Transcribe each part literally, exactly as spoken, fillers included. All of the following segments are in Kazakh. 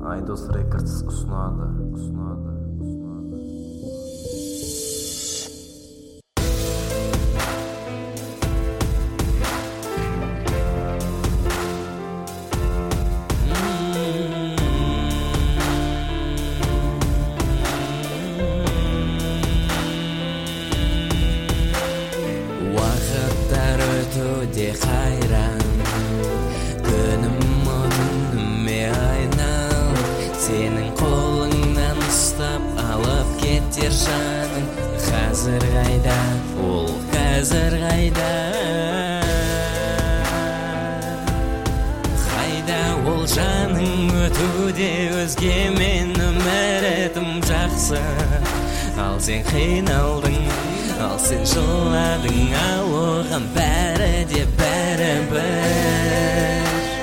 Айдос Рекордс ұсынады, ұсынады, ұсынады. Уақыттар өтуде қайран, күнім түніме айнал, сенің қолыңнан ұстап алып кетер жаның. Қазір қайда, ол қазір қайда? Қайда ол жаның өтуде өзгемен өмір етім жақсы. Ал сен қиналдың, ал сен жыладың, ал оған бәрі де бәрі бір.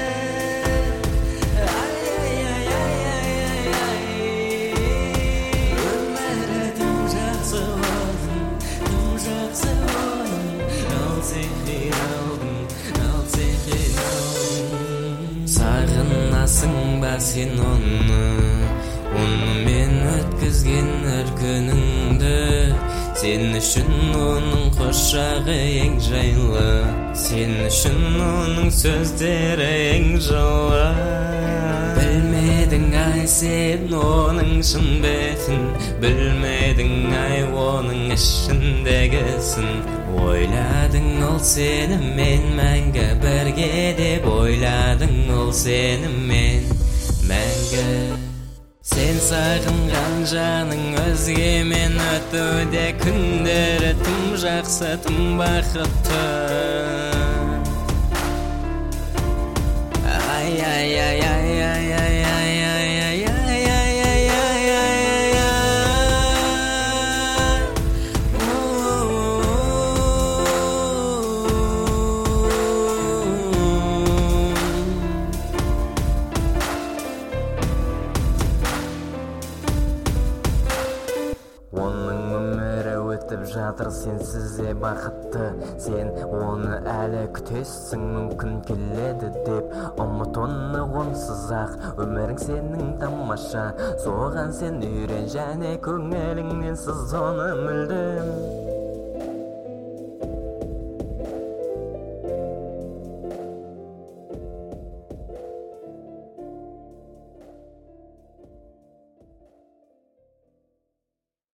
Өмірі тым жақсы болдың, тым жақсы болдың, ал сен қиналдың, ал сен қиналдың. Сағынасың ба сен оны, онымен өткізген әр күніңді? Сен үшін оның құшағы ең жайлы, сен үшін оның сөздері ең жылы. Білмедің ай сен оның шын бетін, білмедің ай оның ішіндегісін. Ойладың ол сенімен мәңгі бірге деп, ойладың ол сенімен мәңгі. Сен сағынған жаның өзгемен өтуде, күндері тым жақсы, тым бақытты. Ай, ай, ай, ай, ай, ай, ай, ай, ай, ай, ай, ай, ай, ай, ай. Оның өмірі өтіп жатыр, сенсіз де бақытты. Сен оны әлі күтесің, мүмкін келеді деп. Ұмыт оны онсыз ақ, өмірің сенің тамаша. Соған сен үйрен және көңіліңнен сыз оны мүлдем.